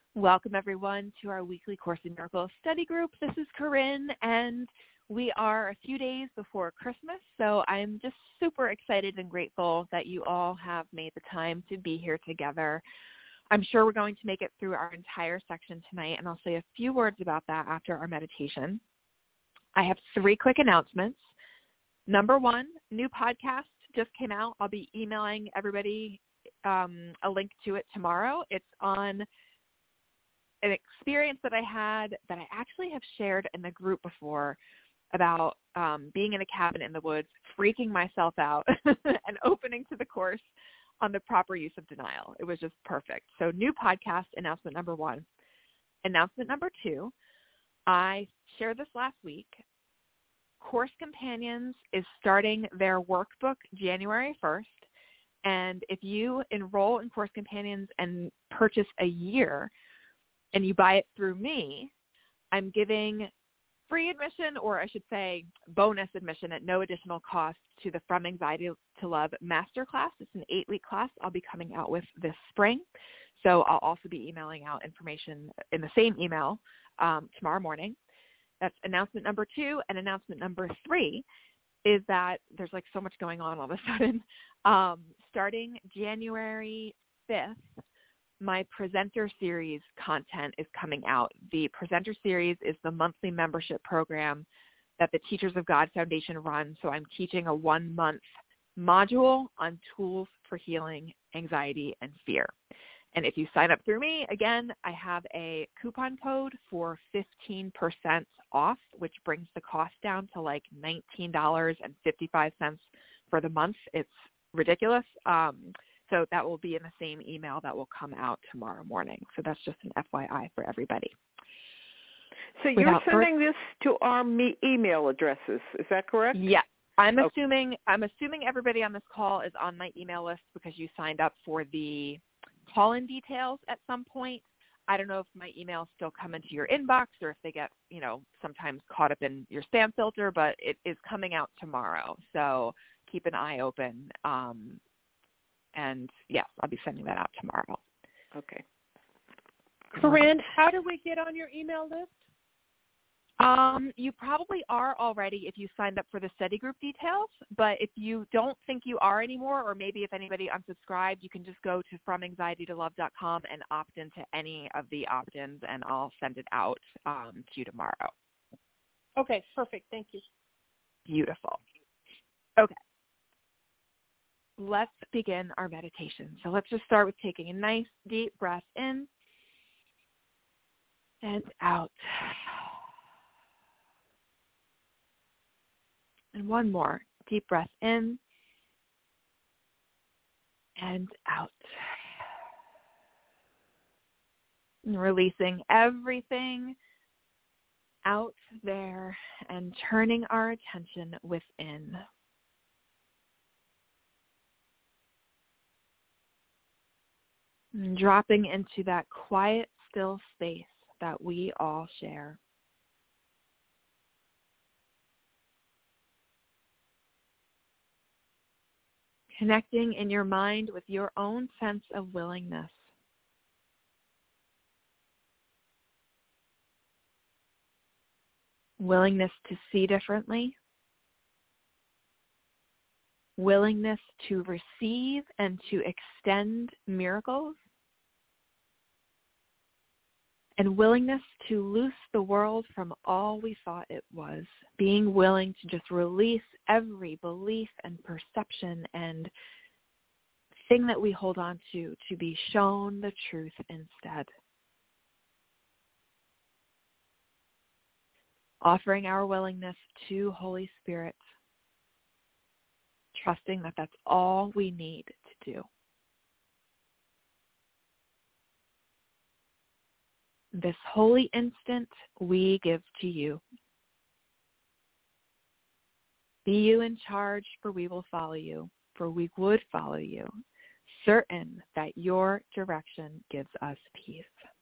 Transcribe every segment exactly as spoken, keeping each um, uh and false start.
Welcome, everyone, to our weekly Course in Miracles study group. This is Corinne, and we are a few days before Christmas, so I'm just super excited and grateful that you all have made the time to be here together. I'm sure we're going to make it through our entire section tonight, and I'll say a few words about that after our meditation. I have three quick announcements. Number one, new podcast just came out. I'll be emailing everybody um, a link to it tomorrow. It's on an experience that I had that I actually have shared in the group before about um, being in a cabin in the woods, freaking myself out, and opening to the Course on the proper use of denial. It was just perfect. So new podcast, announcement number one. Announcement number two, I shared this last week. Course Companions is starting their workbook January first. And if you enroll in Course Companions and purchase a year, and you buy it through me, I'm giving free admission, or I should say bonus admission at no additional cost to the From Anxiety to Love Masterclass. It's an eight-week class I'll be coming out with this spring. So I'll also be emailing out information in the same email um, tomorrow morning. That's announcement number two. And announcement number three is that there's like so much going on all of a sudden. Um, starting January fifth, my presenter series content is coming out. The presenter series is the monthly membership program that the Teachers of God Foundation runs. So I'm teaching a one-month module on tools for healing anxiety and fear. And if you sign up through me, again, I have a coupon code for fifteen percent off, which brings the cost down to like nineteen dollars and fifty-five cents for the month. It's ridiculous. Um, So that will be in the same email that will come out tomorrow morning. So that's just an F Y I for everybody. So you're Without sending further- this to our me- email addresses. Is that correct? Yeah. I'm Okay. assuming I'm assuming everybody on this call is on my email list because you signed up for the call-in details at some point. I don't know if my emails still come into your inbox or if they get, you know, sometimes caught up in your spam filter, but it is coming out tomorrow. So keep an eye open. Um, And yes, I'll be sending that out tomorrow. Okay. Corinne, how do we get on your email list? Um, you probably are already if you signed up for the study group details, but if you don't think you are anymore, or maybe if anybody unsubscribed, you can just go to from anxiety to love dot com and opt into any of the opt-ins, and I'll send it out um, to you tomorrow. Okay, perfect. Thank you. Beautiful. Okay. Let's begin our meditation. So let's just start with taking a nice deep breath in and out. And one more deep breath in and out. And releasing everything out there and turning our attention within. And dropping into that quiet, still space that we all share. Connecting in your mind with your own sense of willingness. Willingness to see differently. Willingness to receive and to extend miracles. And willingness to loose the world from all we thought it was. Being willing to just release every belief and perception and thing that we hold on to, to be shown the truth instead. Offering our willingness to Holy Spirit, trusting that that's all we need to do. This holy instant we give to you. Be you in charge, for we will follow you, for we would follow you, certain that your direction gives us peace.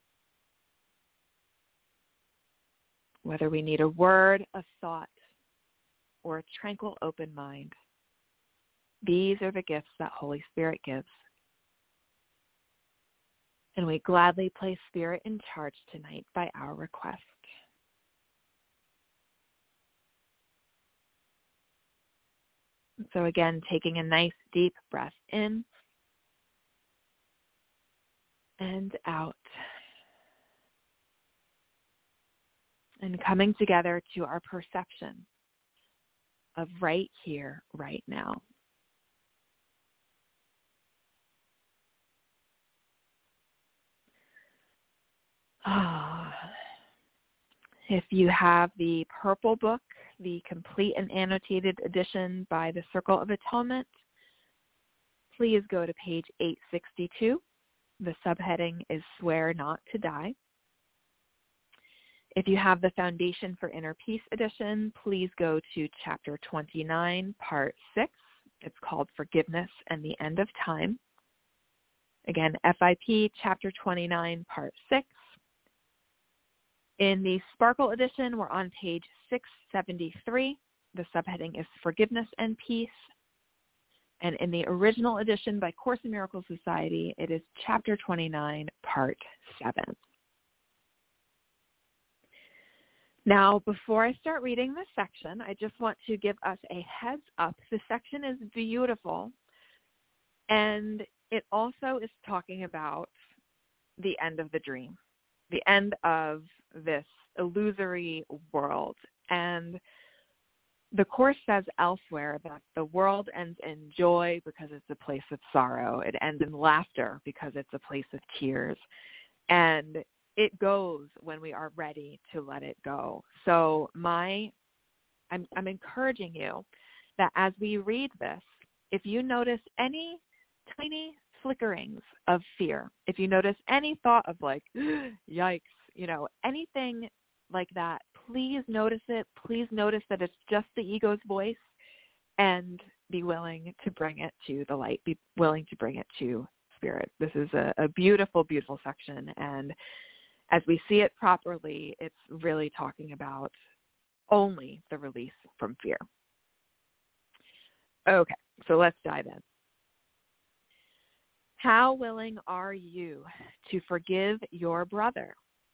Whether we need a word, a thought, or a tranquil open mind, these are the gifts that Holy Spirit gives. And we gladly place Spirit in charge tonight by our request. So again, taking a nice deep breath in and out. And coming together to our perception of right here, right now. Ah. If you have the purple book, the complete and annotated edition by the Circle of Atonement, please go to page eight sixty-two. The subheading is Swear Not to Die. If you have the Foundation for Inner Peace edition, please go to chapter twenty-nine, part six. It's called Forgiveness and the End of Time. Again, F I P, chapter twenty-nine, part six. In the Sparkle edition, we're on page six seventy-three. The subheading is Forgiveness and Peace. And in the original edition by Course in Miracles Society, it is chapter twenty-nine, part seven. Now, before I start reading this section, I just want to give us a heads up. This section is beautiful, and it also is talking about the end of the dream, the end of this illusory world. And the Course says elsewhere that the world ends in joy because it's a place of sorrow. It ends in laughter because it's a place of tears. And it goes when we are ready to let it go. So my, I'm, I'm encouraging you that as we read this, if you notice any tiny flickerings of fear, if you notice any thought of like, yikes, you know, anything like that, please notice it. Please notice that it's just the ego's voice, and be willing to bring it to the light. Be willing to bring it to Spirit. This is a, a beautiful, beautiful section, and as we see it properly, it's really talking about only the release from fear. Okay, so let's dive in. How willing are you to forgive your brother?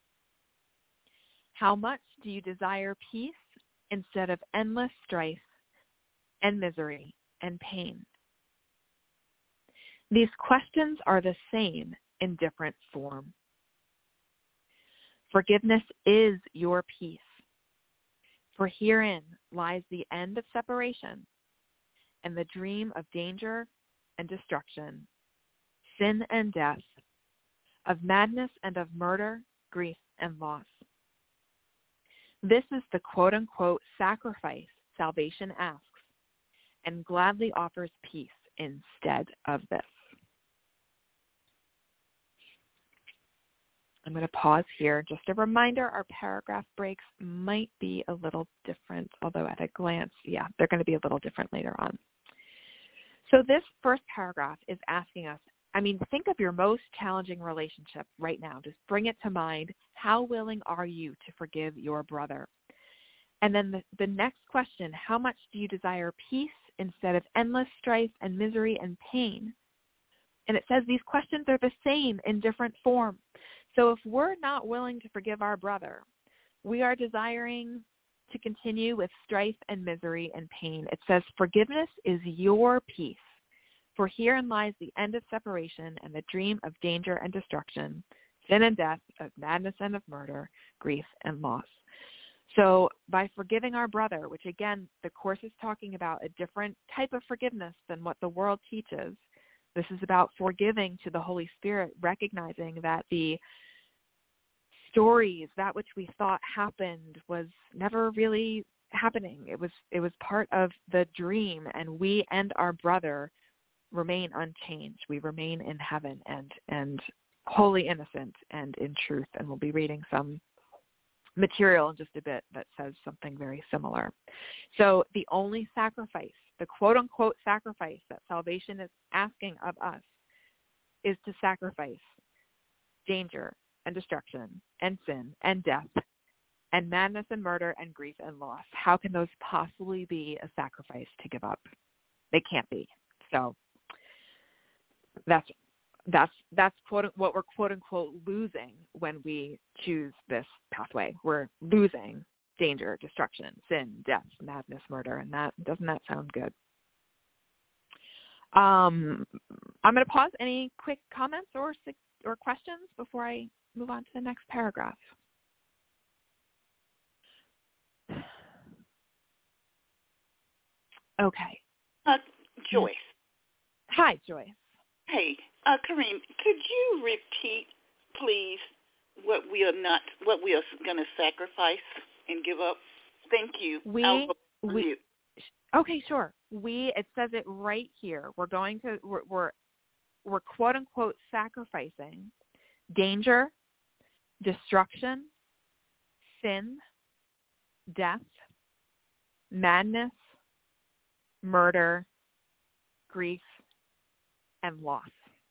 How much do you desire peace instead of endless strife and misery and pain? These questions are the same in different form. Forgiveness is your peace, for herein lies the end of separation and the dream of danger and destruction, sin and death, of madness and of murder, grief and loss. This is the quote-unquote sacrifice salvation asks, and gladly offers peace instead of this. I'm going to pause here. Just a reminder, our paragraph breaks might be a little different, although at a glance, yeah, they're going to be a little different later on. So this first paragraph is asking us, I mean, think of your most challenging relationship right now. Just bring it to mind. How willing are you to forgive your brother? And then the, the next question, how much do you desire peace instead of endless strife and misery and pain? And it says these questions are the same in different form. So if we're not willing to forgive our brother, we are desiring to continue with strife and misery and pain. It says forgiveness is your peace, for herein lies the end of separation and the dream of danger and destruction, sin and death, of madness and of murder, grief and loss. So by forgiving our brother, which again, the Course is talking about a different type of forgiveness than what the world teaches. This is about forgiving to the Holy Spirit, recognizing that the stories, that which we thought happened, was never really happening. It was it was part of the dream, and we and our brother remain unchanged. We remain in heaven and and wholly innocent and in truth. And we'll be reading some material in just a bit that says something very similar. So the only sacrifice, the quote-unquote sacrifice that salvation is asking of us, is to sacrifice danger and destruction and sin and death and madness and murder and grief and loss. How can those possibly be a sacrifice to give up? They can't be. So that's that's that's quote what we're quote unquote losing when we choose this pathway. We're losing danger, destruction, sin, death, madness, murder, and that doesn't that sound good? Um, I'm going to pause. Any quick comments or or questions before I move on to the next paragraph? Okay. Uh, Joyce. Hi, Joyce. Hey, uh, Kareem, could you repeat, please, what we are not, what we are going to sacrifice and give up? Thank you. We we okay, sure. We it says it right here. We're going to we're we're, we're quote unquote sacrificing danger, destruction, sin, death, madness, murder, grief, and loss.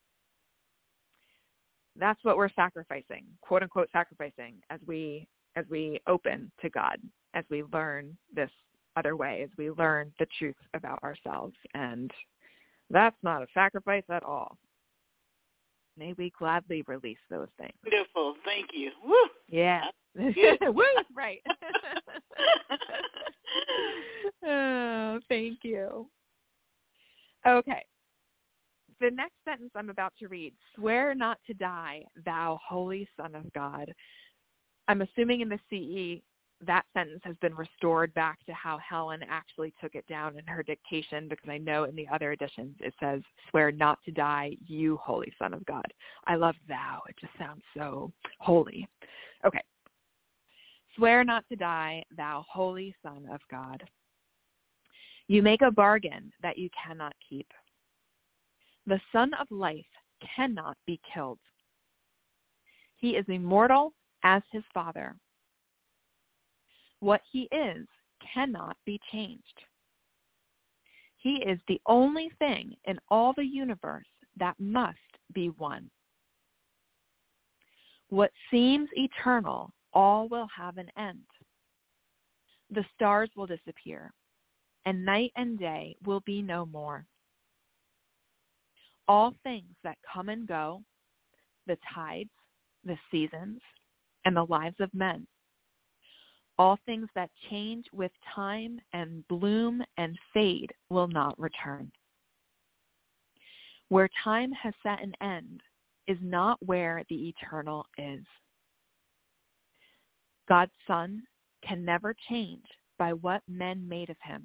That's what we're sacrificing, quote unquote sacrificing, as we as we open to God, as we learn this other way, as we learn the truth about ourselves. And that's not a sacrifice at all. May we gladly release those things. Wonderful. Thank you. Woo. Yeah. Woo, right. Oh, thank you. Okay. The next sentence I'm about to read, swear not to die, thou holy Son of God. I'm assuming in the C E that sentence has been restored back to how Helen actually took it down in her dictation, because I know in the other editions it says, swear not to die, you holy Son of God. I love thou. It just sounds so holy. Okay. Swear not to die, thou holy Son of God. You make a bargain that you cannot keep. The Son of Life cannot be killed. He is immortal as his Father. What he is cannot be changed. He is the only thing in all the universe that must be one. What seems eternal, all will have an end. The stars will disappear, and night and day will be no more. All things that come and go, the tides, the seasons, and the lives of men, all things that change with time and bloom and fade will not return. Where time has set an end is not where the eternal is. God's Son can never change by what men made of him.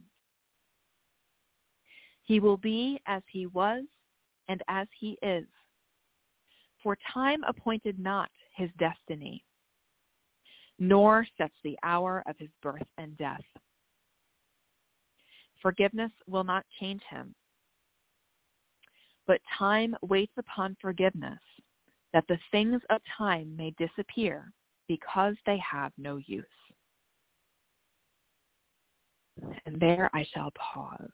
He will be as he was and as he is, for time appointed not his destiny, nor sets the hour of his birth and death. Forgiveness will not change him, but time waits upon forgiveness, that the things of time may disappear because they have no use. And there I shall pause.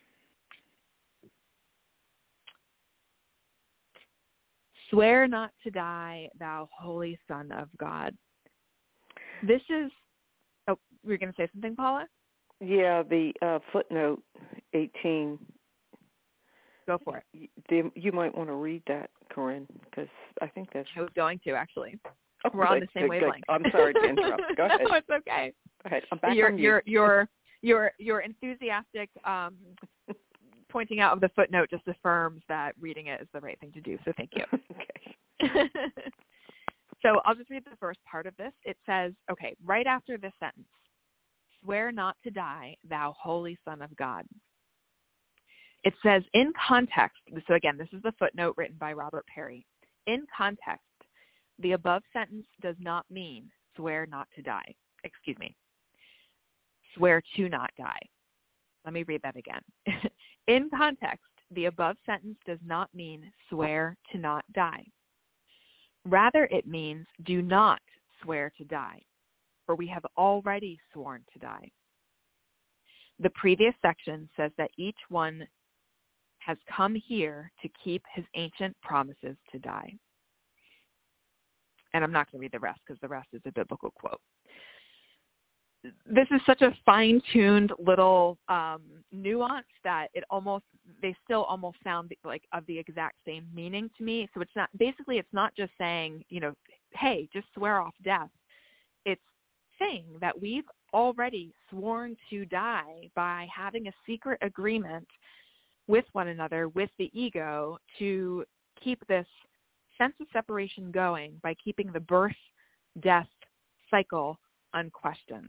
Swear not to die, thou holy Son of God. This is, oh, you were going to say something, Paula? Yeah, the uh, footnote eighteen. Go for it. You, you might want to read that, Corinne, because I think that's... I was going to, actually. Oh, We're good, on the same good, wavelength. Good. I'm sorry to interrupt. Go ahead. No, it's okay. Go ahead. I'm back your, on your, you. your, your, your enthusiastic um, pointing out of the footnote just affirms that reading it is the right thing to do, so thank you. Okay. So I'll just read the first part of this. It says, okay, right after this sentence, swear not to die, thou holy Son of God. It says in context, so again, this is the footnote written by Robert Perry. In context, the above sentence does not mean swear not to die. Excuse me. Swear to not die. Let me read that again. In context, the above sentence does not mean swear to not die. Rather, it means do not swear to die, for we have already sworn to die. The previous section says that each one has come here to keep his ancient promises to die. And I'm not going to read the rest because the rest is a biblical quote. this is such a fine-tuned little um, nuance that it almost, they still almost sound like of the exact same meaning to me. So it's not, basically it's not just saying, you know, hey, just swear off death. It's saying that we've already sworn to die by having a secret agreement with one another, with the ego, to keep this sense of separation going by keeping the birth-death cycle unquestioned.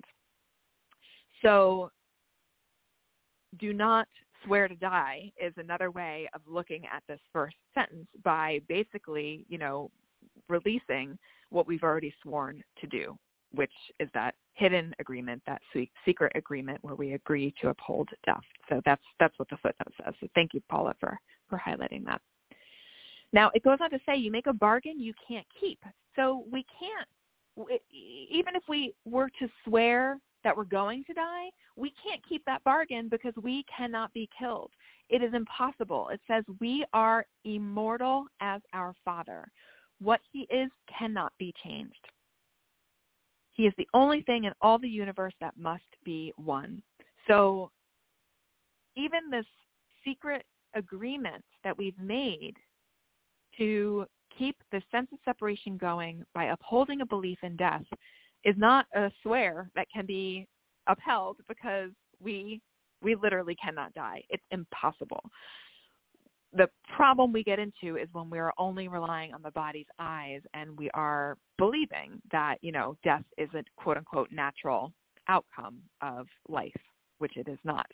So do not swear to die is another way of looking at this first sentence by basically, you know, releasing what we've already sworn to do, which is that hidden agreement, that secret agreement where we agree to uphold death. So that's that's what the footnote says. So thank you, Paula, for, for highlighting that. Now, it goes on to say you make a bargain you can't keep. So we can't, even if we were to swear that we're going to die, we can't keep that bargain because we cannot be killed. It is impossible. It says we are immortal as our Father. What he is cannot be changed. He is the only thing in all the universe that must be one. So even this secret agreement that we've made to keep the sense of separation going by upholding a belief in death is not a swear that can be upheld because we we literally cannot die. It's impossible. The problem we get into is when we are only relying on the body's eyes and we are believing that, you know, death is a quote-unquote natural outcome of life, which it is not.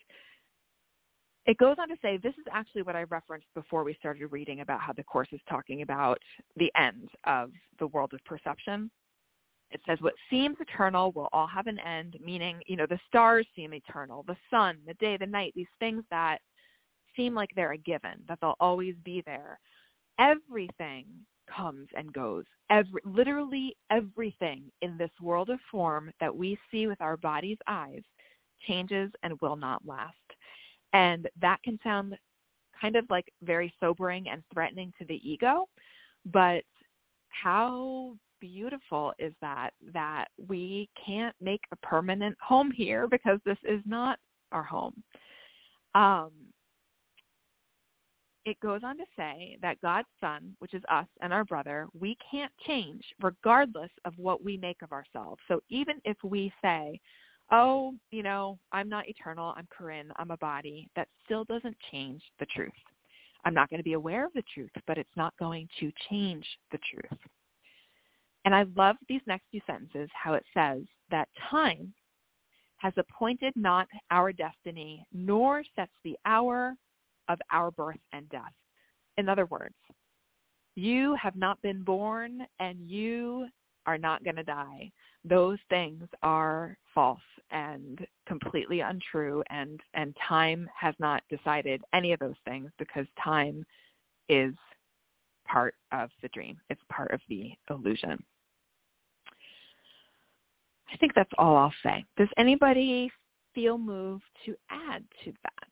It goes on to say, this is actually what I referenced before we started reading about how the Course is talking about the end of the world of perception. It says, what seems eternal will all have an end, meaning, you know, the stars seem eternal, the sun, the day, the night, these things that seem like they're a given, that they'll always be there. Everything comes and goes. Every, literally everything in this world of form that we see with our body's eyes changes and will not last. And that can sound kind of like very sobering and threatening to the ego, but how beautiful is that, that we can't make a permanent home here because this is not our home. Um, it goes on to say that God's Son, which is us and our brother, we can't change regardless of what we make of ourselves. So even if we say, oh, you know, I'm not eternal, I'm Corinne, I'm a body, that still doesn't change the truth. I'm not going to be aware of the truth, but it's not going to change the truth. And I love these next few sentences, how it says that time has appointed not our destiny, nor sets the hour of our birth and death. In other words, you have not been born and you are not going to die. Those things are false and completely untrue, and, and time has not decided any of those things because time is part of the dream. It's part of the illusion. I think that's all I'll say. Does anybody feel moved to add to that?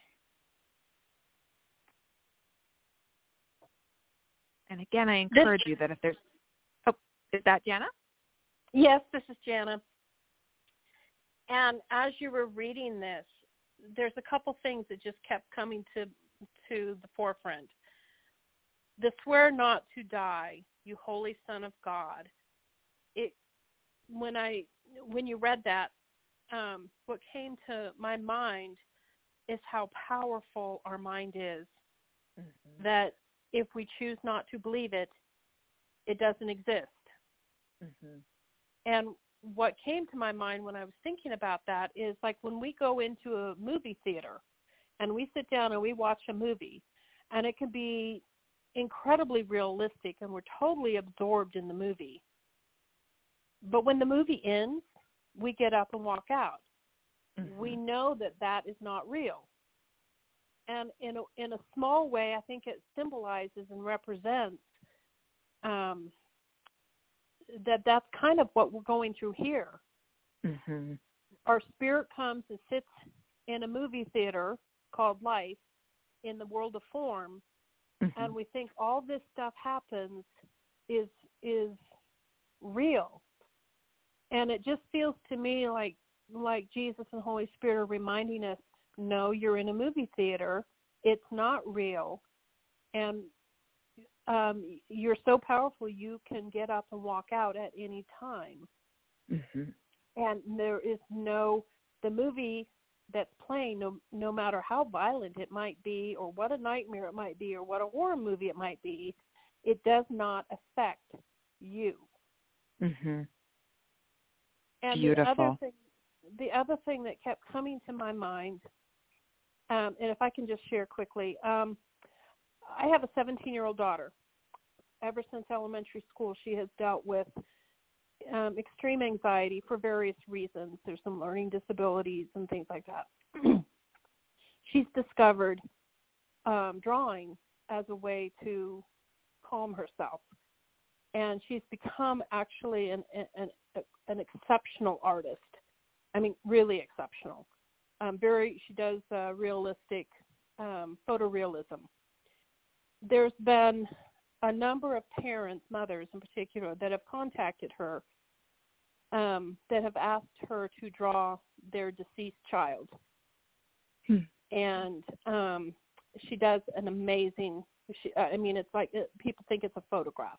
And again, I encourage this, you that if there's, oh, is that Jana? Yes, this is Jana. And as you were reading this, there's a couple things that just kept coming to to the forefront. The swear not to die, you holy Son of God. It when I when you read that, um, what came to my mind is how powerful our mind is. Mm-hmm. That if we choose not to believe it, it doesn't exist. Mm-hmm. And what came to my mind when I was thinking about that is like when we go into a movie theater and we sit down and we watch a movie, and it can be incredibly realistic and we're totally absorbed in the movie. But when the movie ends, we get up and walk out. Mm-hmm. We know that that is not real. And in a, in a small way, I think it symbolizes and represents um, that that's kind of what we're going through here. Mm-hmm. Our spirit comes and sits in a movie theater called life in the world of form, mm-hmm. and we think all this stuff happens is is real. And it just feels to me like like Jesus and Holy Spirit are reminding us, no, you're in a movie theater. It's not real. And um, you're so powerful, you can get up and walk out at any time. Mm-hmm. And there is no, the movie that's playing, no, no matter how violent it might be, or what a nightmare it might be, or what a horror movie it might be, it does not affect you. Mm-hmm. And Beautiful. the other thing, the other thing that kept coming to my mind, um, and if I can just share quickly, um, I have a seventeen-year-old daughter. Ever since elementary school, she has dealt with um, extreme anxiety for various reasons. There's some learning disabilities and things like that. She's discovered um, drawing as a way to calm herself. And she's become actually an, an, an exceptional artist. I mean, really exceptional. Um, very, she does uh, realistic um, photorealism. There's been a number of parents, mothers in particular, that have contacted her um, that have asked her to draw their deceased child. Hmm. And um, she does an amazing, she, I mean, it's like it, people think it's a photograph.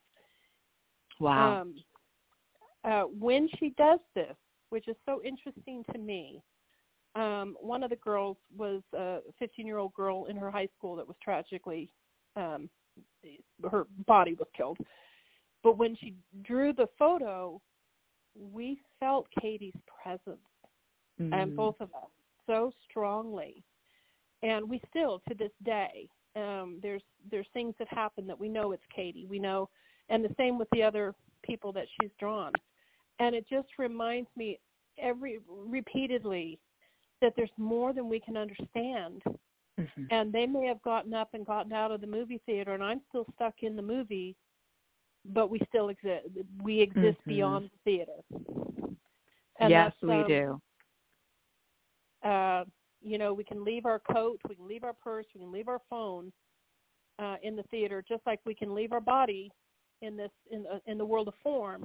Wow. Um, uh, when she does this, which is so interesting to me, um, one of the girls was a fifteen-year-old girl in her high school that was tragically, um, her body was killed. But when she drew the photo, we felt Katie's presence, Mm-hmm. and both of us, so strongly. And we still, to this day, um, there's there's things that happen that we know it's Katie. We know, and the same with the other people that she's drawn. And it just reminds me every repeatedly that there's more than we can understand. Mm-hmm. And they may have gotten up and gotten out of the movie theater, and I'm still stuck in the movie, but we still exist. We exist Mm-hmm. beyond the theater. And yes, that's, we um, do. Uh, you know, we can leave our coat, we can leave our purse, we can leave our phone uh, in the theater, just like we can leave our body in this in uh, in the world of form.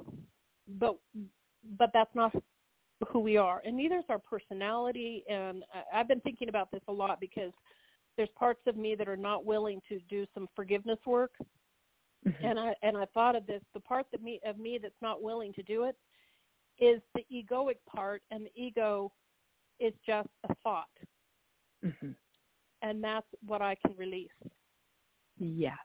But but that's not who we are, and neither is our personality. And I, I've been thinking about this a lot because there's parts of me that are not willing to do some forgiveness work. Mm-hmm. And I and I thought of this: the part of me of me that's not willing to do it is the egoic part, and the ego is just a thought. Mm-hmm. And that's what I can release. Yes.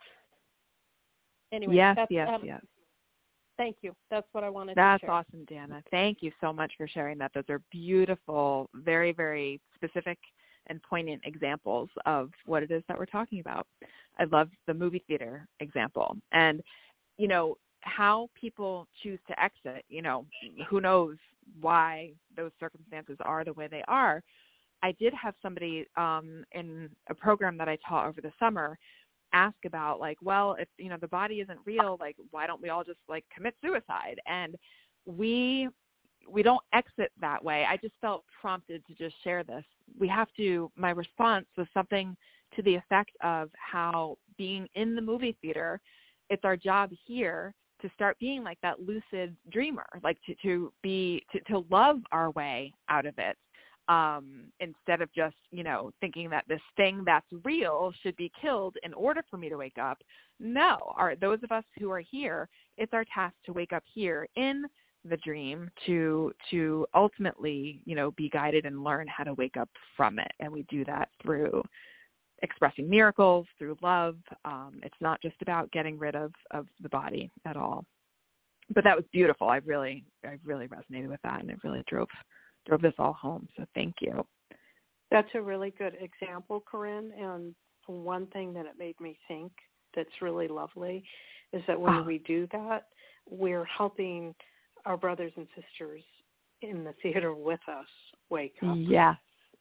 Anyway, yes, that's, yes, um, yes. Thank you. That's what I wanted That's to share. That's awesome, Dana. Thank you so much for sharing that. Those are beautiful, very, very specific and poignant examples of what it is that we're talking about. I love the movie theater example. And, you know, how people choose to exit, you know, who knows why those circumstances are the way they are. I did have somebody um, in a program that I taught over the summer ask about, like, well, if, you know, the body isn't real, like, why don't we all just, like, commit suicide? And we we don't exit that way. I just felt prompted to just share this. We have to, my response was something to the effect of how being in the movie theater, it's our job here to start being like that lucid dreamer, like to, to be, to, to love our way out of it. Um, instead of just, you know, thinking that this thing that's real should be killed in order for me to wake up. No, our, those of us who are here, it's our task to wake up here in the dream to, to ultimately, you know, be guided and learn how to wake up from it. And we do that through expressing miracles, through love. Um, it's not just about getting rid of, of the body at all. But that was beautiful. I really, I really resonated with that, and it really drove drove this all home. So thank you. That's a really good example, Corinne. And one thing that it made me think that's really lovely is that when oh. we do that, we're helping our brothers and sisters in the theater with us wake up. Yes.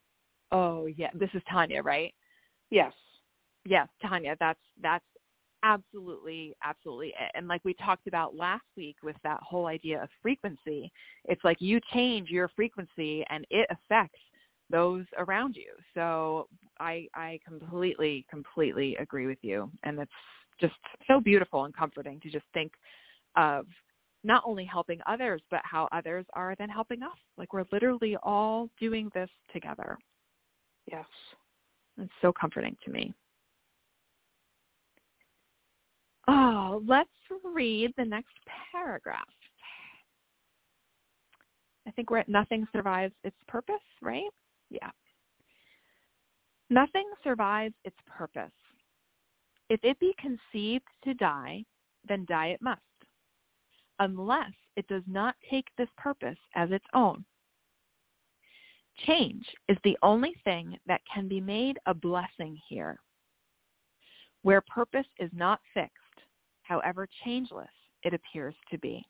Oh, yeah. This is Tanya, right? Yes. Yes, Tanya, that's that's absolutely, absolutely it. And like we talked about last week with that whole idea of frequency, it's like you change your frequency and it affects those around you. So I I completely, completely agree with you. And it's just so beautiful and comforting to just think of not only helping others, but how others are then helping us. Like we're literally all doing this together. Yes. It's so comforting to me. Oh, let's read the next paragraph. I think we're at nothing survives its purpose, right? Yeah. Nothing survives its purpose. If it be conceived to die, then die it must, unless it does not take this purpose as its own. Change is the only thing that can be made a blessing here. Where purpose is not fixed, however changeless it appears to be.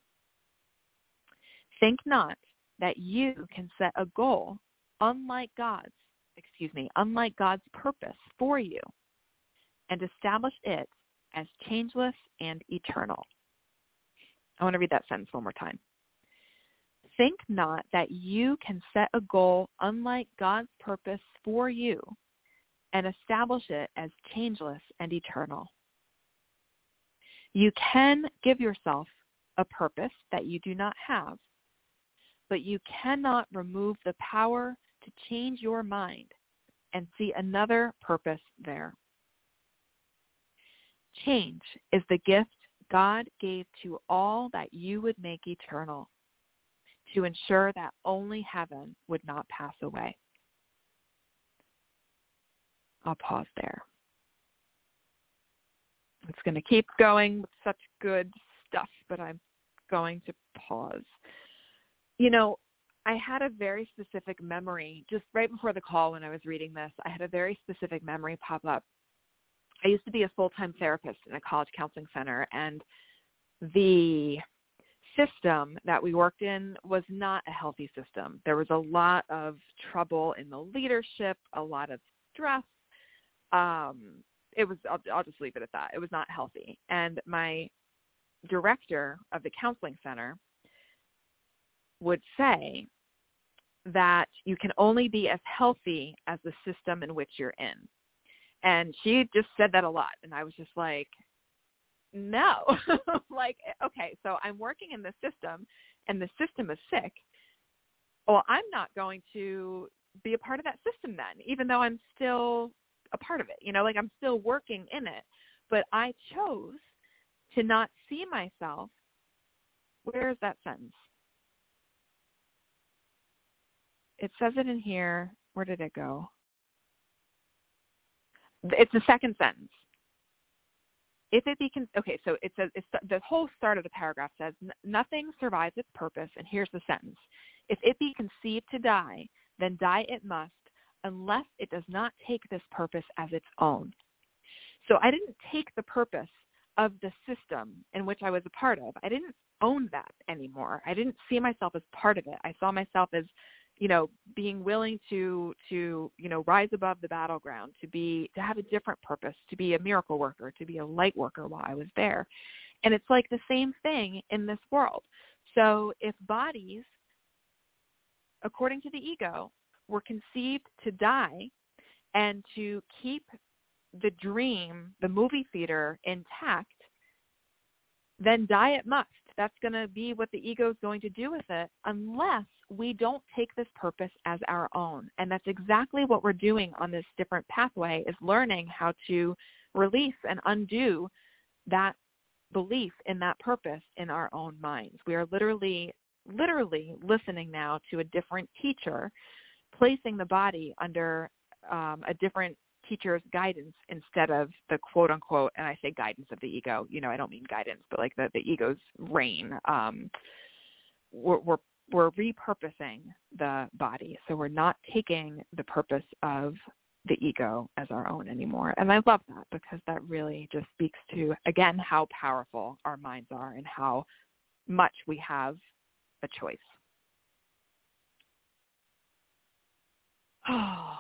Think not that you can set a goal unlike God's, excuse me, unlike God's purpose for you and establish it as changeless and eternal. I want to read that sentence one more time. Think not that you can set a goal unlike God's purpose for you and establish it as changeless and eternal. You can give yourself a purpose that you do not have, but you cannot remove the power to change your mind and see another purpose there. Change is the gift God gave to all that you would make eternal, to ensure that only heaven would not pass away. I'll pause there. It's going to keep going with such good stuff, but I'm going to pause. You know, I had a very specific memory just right before the call when I was reading this. I had a very specific memory pop up. I used to be a full-time therapist in a college counseling center, and the system that we worked in was not a healthy system. There was a lot of trouble in the leadership, a lot of stress. Um, it was, I'll, I'll just leave it at that. It was not healthy. And my director of the counseling center would say that you can only be as healthy as the system in which you're in. And she just said that a lot. And I was just like, no, like, okay, so I'm working in the system and the system is sick. Well, I'm not going to be a part of that system then, even though I'm still a part of it, you know, like I'm still working in it. But I chose to not see myself. Where is that sentence? It says it in here. Where did it go? It's the second sentence. If it be con- okay, so it says it's, the whole start of the paragraph says nothing survives its purpose, and here's the sentence: if it be conceived to die, then die it must, unless it does not take this purpose as its own. So I didn't take the purpose of the system in which I was a part of. I didn't own that anymore. I didn't see myself as part of it. I saw myself as, you know, being willing to, to, you know, rise above the battleground, to be, to have a different purpose, to be a miracle worker, to be a light worker while I was there. And it's like the same thing in this world. So if bodies, according to the ego, were conceived to die and to keep the dream, the movie theater intact, then die it must. That's going to be what the ego is going to do with it, unless we don't take this purpose as our own. And that's exactly what we're doing on this different pathway, is learning how to release and undo that belief in that purpose in our own minds. We are literally, literally listening now to a different teacher, placing the body under um, a different teacher's guidance instead of the quote unquote, and I say guidance of the ego, you know, I don't mean guidance, but like the, the ego's reign. Um, we're, we're, we're repurposing the body. So we're not taking the purpose of the ego as our own anymore. And I love that, because that really just speaks to, again, how powerful our minds are and how much we have a choice. Oh.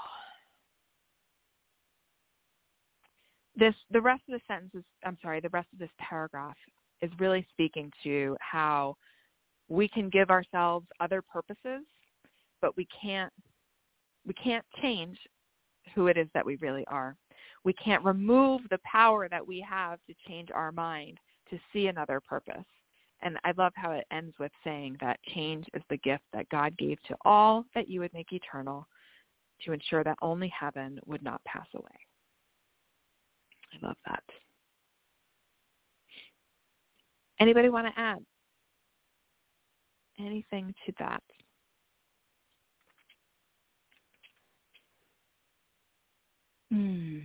This, the rest of the sentence is, I'm sorry, the rest of this paragraph is really speaking to how we can give ourselves other purposes, but we can't, we can't change who it is that we really are. We can't remove the power that we have to change our mind to see another purpose And I love how it ends with saying that change is the gift that God gave to all that you would make eternal, to ensure that only heaven would not pass away. I love that. Anybody want to add anything to that? Hmm.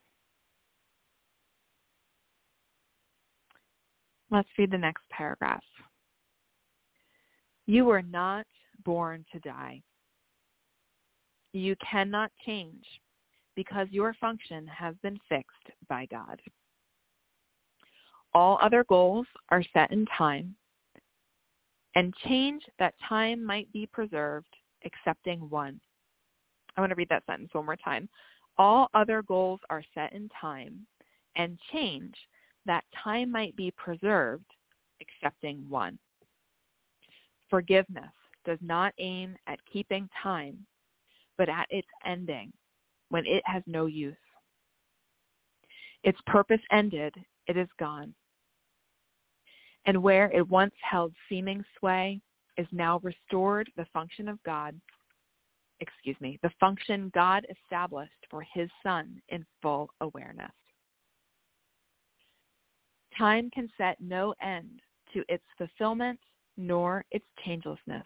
Let's read the next paragraph. You were not born to die. You cannot change because your function has been fixed by God. All other goals are set in time, and change that time might be preserved, excepting one. I want to read that sentence one more time. All other goals are set in time, and change that time might be preserved, excepting one. Forgiveness does not aim at keeping time, but at its ending, when it has no use. Its purpose ended, it is gone. And where it once held seeming sway is now restored the function of God, excuse me, the function God established for his Son in full awareness. Time can set no end to its fulfillment nor its changelessness.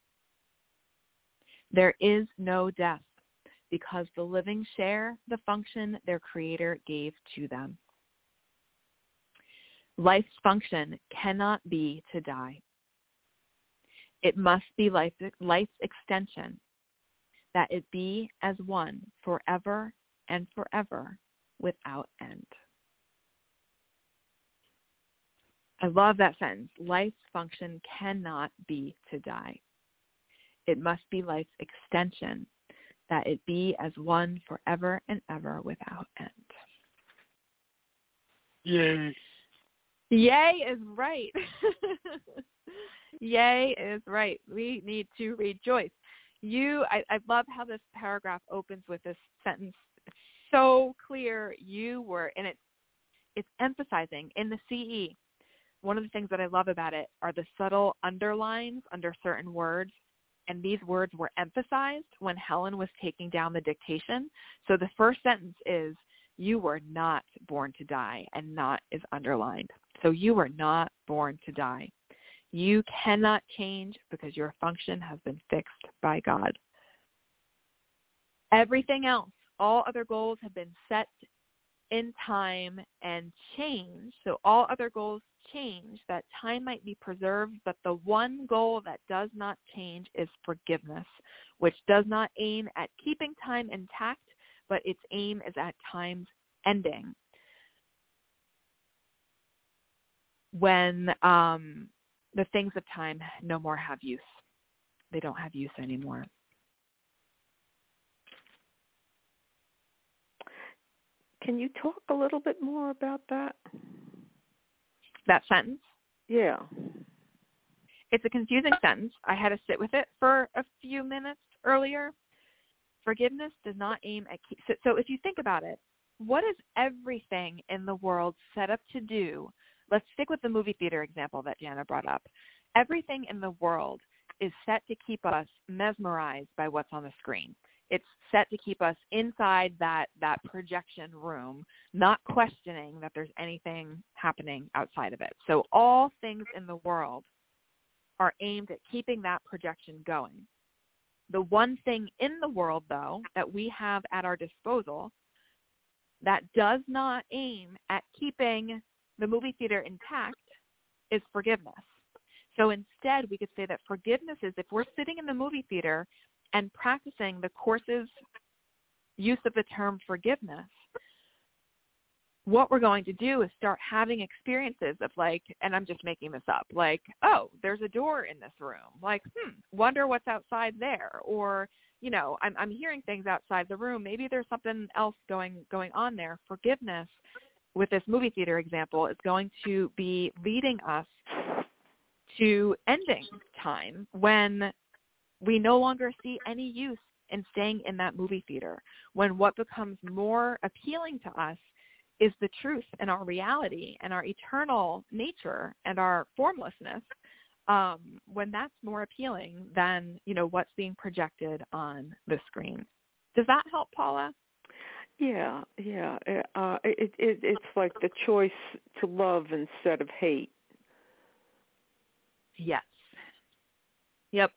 There is no death because the living share the function their Creator gave to them. Life's function cannot be to die. It must be life, life's extension, that it be as one forever and forever without end. I love that sentence. Life's function cannot be to die. It must be life's extension, that it be as one forever and ever without end. Yay. Yay is right. Yay is right. We need to rejoice. You, I, I love how this paragraph opens with this sentence. It's so clear. You were, and it's it's emphasizing in the C E. One of the things that I love about it are the subtle underlines under certain words, and these words were emphasized when Helen was taking down the dictation. So the first sentence is, you were not born to die, and not is underlined. So you were not born to die. You cannot change because your function has been fixed by God. Everything else, all other goals have been set in time and changed. So all other goals change, that time might be preserved, but the one goal that does not change is forgiveness, which does not aim at keeping time intact, but its aim is at time's ending. When um, the things of time no more have use. They don't have use anymore. Can you talk a little bit more about that? That sentence? Yeah. It's a confusing sentence. I had to sit with it for a few minutes earlier. Forgiveness does not aim at keep. So, so if you think about it, what is everything in the world set up to do? Let's stick with the movie theater example that Jana brought up. Everything in the world is set to keep us mesmerized by what's on the screen. It's set to keep us inside that, that projection room, not questioning that there's anything happening outside of it. So all things in the world are aimed at keeping that projection going. The one thing in the world, though, that we have at our disposal that does not aim at keeping the movie theater intact is forgiveness. So instead, we could say that forgiveness is if we're sitting in the movie theater and practicing the Course's use of the term forgiveness, what we're going to do is start having experiences of like, and I'm just making this up, like, oh, there's a door in this room. Like, hmm, wonder what's outside there. Or, you know, I'm, I'm hearing things outside the room. Maybe there's something else going going on there. Forgiveness, with this movie theater example, is going to be leading us to ending time when we no longer see any use in staying in that movie theater, when what becomes more appealing to us is the truth and our reality and our eternal nature and our formlessness, um, when that's more appealing than, you know, what's being projected on the screen. Does that help, Paula? Yeah, yeah. Uh, it, it, it's like the choice to love instead of hate. Yes. Yep.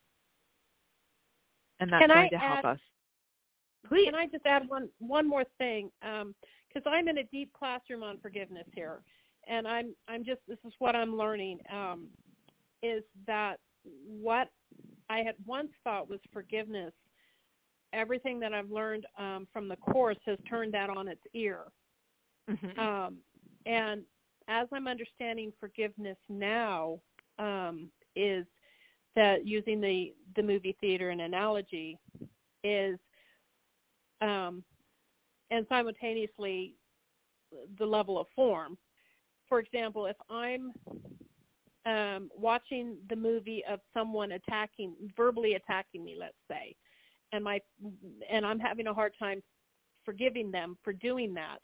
And that's Can going I to help add, us. Please. Can I just add one one more thing? Because um, I'm in a deep classroom on forgiveness here, and I'm I'm just this is what I'm learning um, is that what I had once thought was forgiveness. Everything that I've learned um, from the Course has turned that on its ear. Mm-hmm. Um, and as I'm understanding forgiveness now, um, is that using the, the movie theater and analogy is, um, and simultaneously the level of form. For example, if I'm um, watching the movie of someone attacking, verbally attacking me, let's say, and my and I'm having a hard time forgiving them for doing that.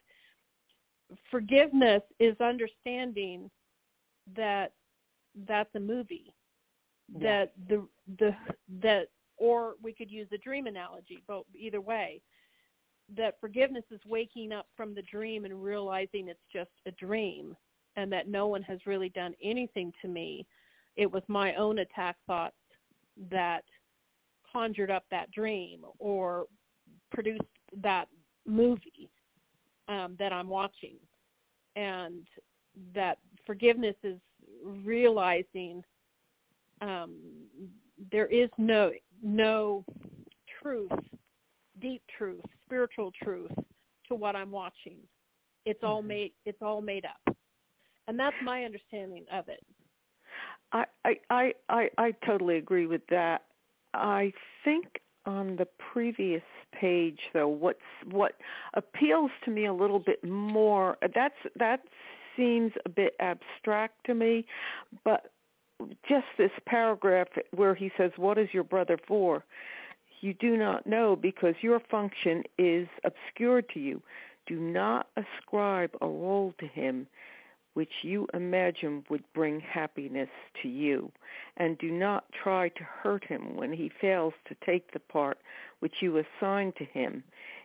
Forgiveness is understanding that that's a movie. Yeah. That the the that or we could use the dream analogy, but either way, that forgiveness is waking up from the dream and realizing it's just a dream and that no one has really done anything to me. It was my own attack thoughts that conjured up that dream or produced that movie um, that I'm watching. And that forgiveness is realizing um, there is no no truth, deep truth, spiritual truth to what I'm watching. It's all made it's all made up. And that's my understanding of it. I I I, I totally agree with that. I think on the previous page, though, what's what appeals to me a little bit more, that's that seems a bit abstract to me, but just this paragraph where he says, "What is your brother for? You do not know because your function is obscure to you. Do not ascribe a role to him which you imagine would bring happiness to you, and do not try to hurt him when he fails to take the part which you assign to him."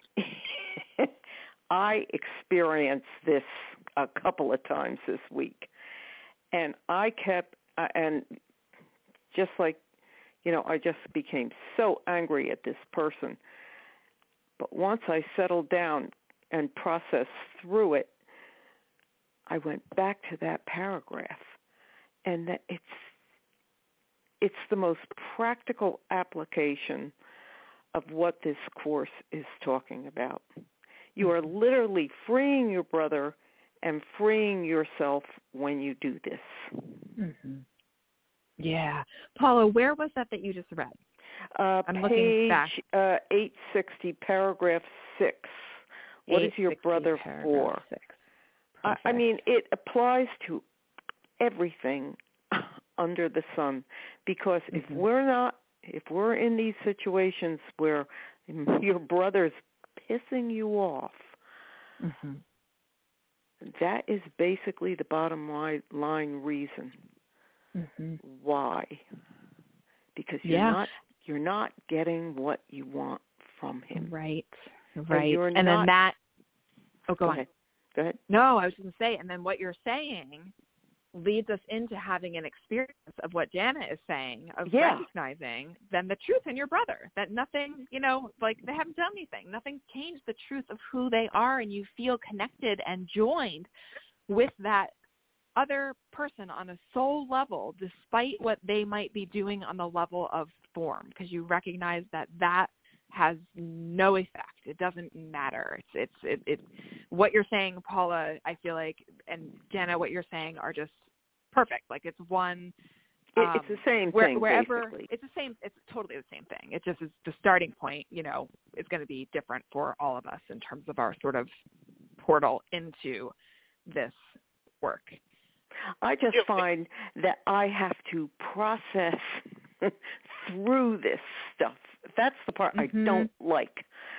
I experienced this a couple of times this week, and I kept, uh, and just like, you know, I just became so angry at this person. But once I settled down and processed through it, I went back to that paragraph, and that it's it's the most practical application of what this course is talking about. You are literally freeing your brother and freeing yourself when you do this. Mm-hmm. Yeah. Paula, where was that that you just read? Uh, I'm page looking back. Uh, eight sixty, paragraph six. What is your brother for? Six. I, I mean, it applies to everything under the sun, because mm-hmm. if we're not, if we're in these situations where your brother's pissing you off, mm-hmm. that is basically the bottom line, line reason mm-hmm. why. Because you're yeah. not you're not getting what you want from him. Right. Right. And, and not, then that. Oh, go, go on. ahead. Go ahead. No, I was going to say, and then what you're saying leads us into having an experience of what Jana is saying, of yeah. recognizing then the truth in your brother, that nothing, you know, like they haven't done anything. Nothing's changed the truth of who they are, and you feel connected and joined with that other person on a soul level, despite what they might be doing on the level of form, because you recognize that that has no effect. It doesn't matter. It's it's it, it what you're saying, Paula, I feel like, and Jana, what you're saying are just perfect. Like it's one. Um, it's the same where, thing. Wherever basically. it's the same. It's totally the same thing. It just is the starting point. You know, is going to be different for all of us in terms of our sort of portal into this work. I just find that I have to process through this stuff. That's the part mm-hmm. I don't like.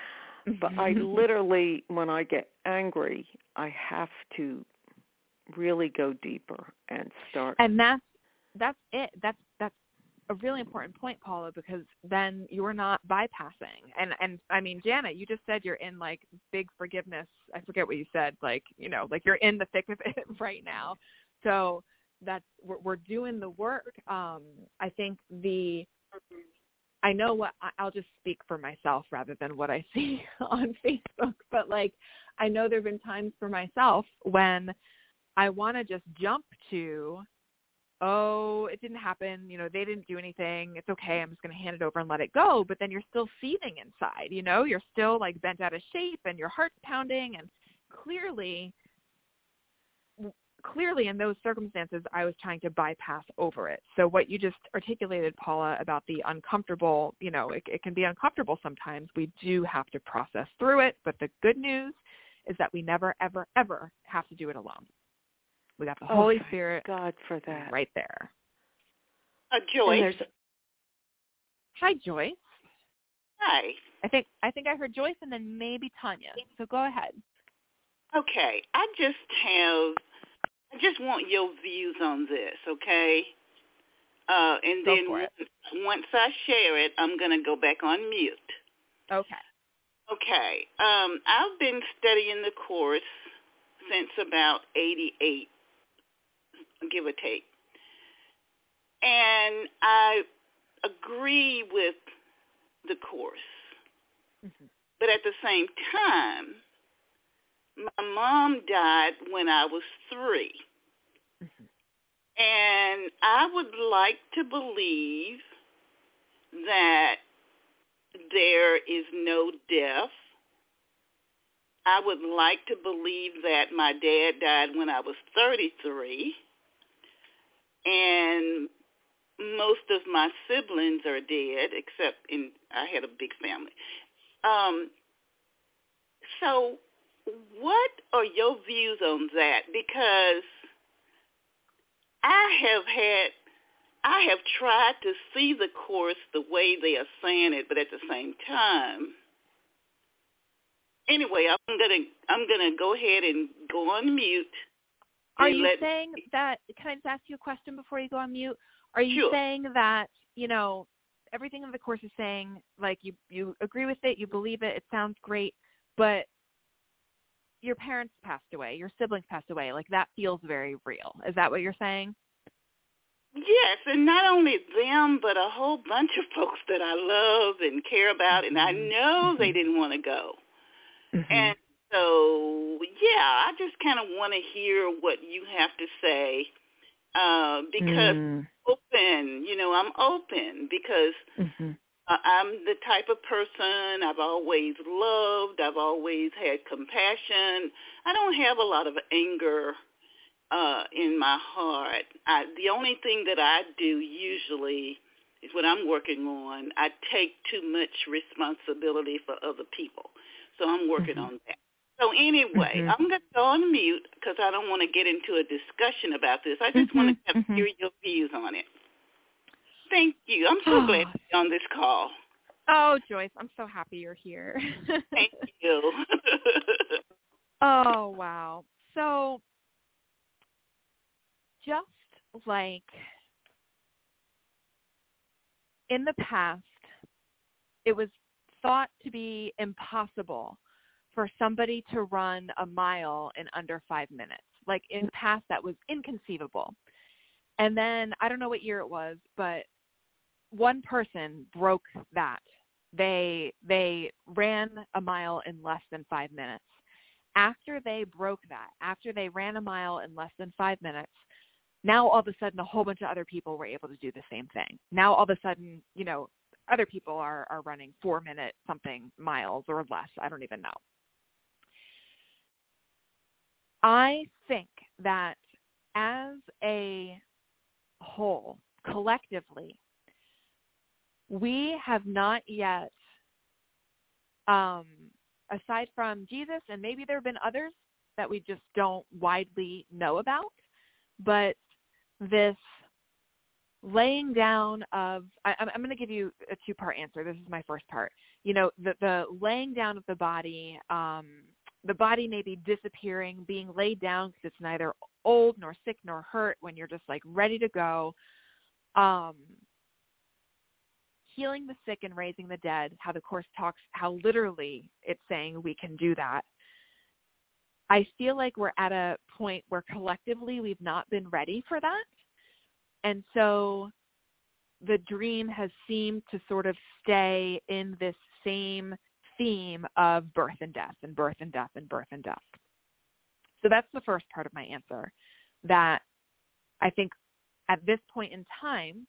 but I literally, when I get angry, I have to really go deeper and start. And that's that's it. That's that's a really important point, Paula, because then you're not bypassing. And and I mean, Janet, you just said you're in like big forgiveness. I forget what you said. Like, you know, like you're in the thick of it right now. So that's we're, we're doing the work. Um, I think the I know what I'll just speak for myself rather than what I see on Facebook. But like, I know there've been times for myself when I want to just jump to, oh, it didn't happen. You know, they didn't do anything. It's okay. I'm just going to hand it over and let it go. But then you're still seething inside, you know, you're still like bent out of shape and your heart's pounding. And clearly, clearly in those circumstances, I was trying to bypass over it. So what you just articulated, Paula, about the uncomfortable, you know, it, it can be uncomfortable sometimes. We do have to process through it. But the good news is that we never, ever, ever have to do it alone. We got the oh, Holy Spirit God for that. right there. Uh, Joyce. Hi, Joyce. Hi. I think I think I heard Joyce and then maybe Tanya. So go ahead. Okay. I just have, I just want your views on this, okay? Uh, and Go then for it. once I share it, I'm going to go back on mute. Okay. Okay. Um, I've been studying the course since about eighty-eight, give or take. And I agree with the course. Mm-hmm. But at the same time, my mom died when I was three. Mm-hmm. And I would like to believe that there is no death. I would like to believe that my dad died when I was thirty-three. And most of my siblings are dead, except in I had a big family. Um, so what are your views on that? Because I have had, I have tried to see the course the way they are saying it, but at the same time, anyway, I'm gonna I'm gonna go ahead and go on mute. Are you let, saying that? Can I just ask you a question before you go on mute? Are you sure. saying that, you know, everything in the course is saying, like, you, you agree with it, you believe it, it sounds great, but your parents passed away, your siblings passed away, like that feels very real. Is that what you're saying? Yes, and not only them, but a whole bunch of folks that I love and care about, and I know mm-hmm. they didn't want to go. Mm-hmm. And so, yeah, I just kind of want to hear what you have to say. Uh, because mm. open, you know, I'm open because mm-hmm. uh, I'm the type of person I've always loved. I've always had compassion. I don't have a lot of anger uh, in my heart. I, the only thing that I do usually is what I'm working on. I take too much responsibility for other people. So I'm working mm-hmm. on that. So anyway, mm-hmm. I'm going to go on mute because I don't want to get into a discussion about this. I just mm-hmm. want to mm-hmm. hear your views on it. Thank you. I'm so glad to be on this call. Oh, Joyce, I'm so happy you're here. Thank you. Oh, wow. So just like in the past, it was thought to be impossible for somebody to run a mile in under five minutes. Like in the past, that was inconceivable. And then, I don't know what year it was, but one person broke that. They they ran a mile in less than five minutes. After they broke that, after they ran a mile in less than five minutes, now all of a sudden a whole bunch of other people were able to do the same thing. Now all of a sudden, you know, other people are, are running four minute something miles or less. I don't even know. I think that as a whole, collectively, we have not yet, um, aside from Jesus, and maybe there have been others that we just don't widely know about, but this laying down of, I, I'm, I'm going to give you a two-part answer. This is my first part. You know, the, the laying down of the body, um, the body may be disappearing, being laid down because it's neither old nor sick nor hurt when you're just like ready to go. Um, healing the sick and raising the dead, how the Course talks, how literally it's saying we can do that. I feel like we're at a point where collectively we've not been ready for that. And so the dream has seemed to sort of stay in this same theme of birth and death and birth and death and birth and death. So that's the first part of my answer, that I think at this point in time,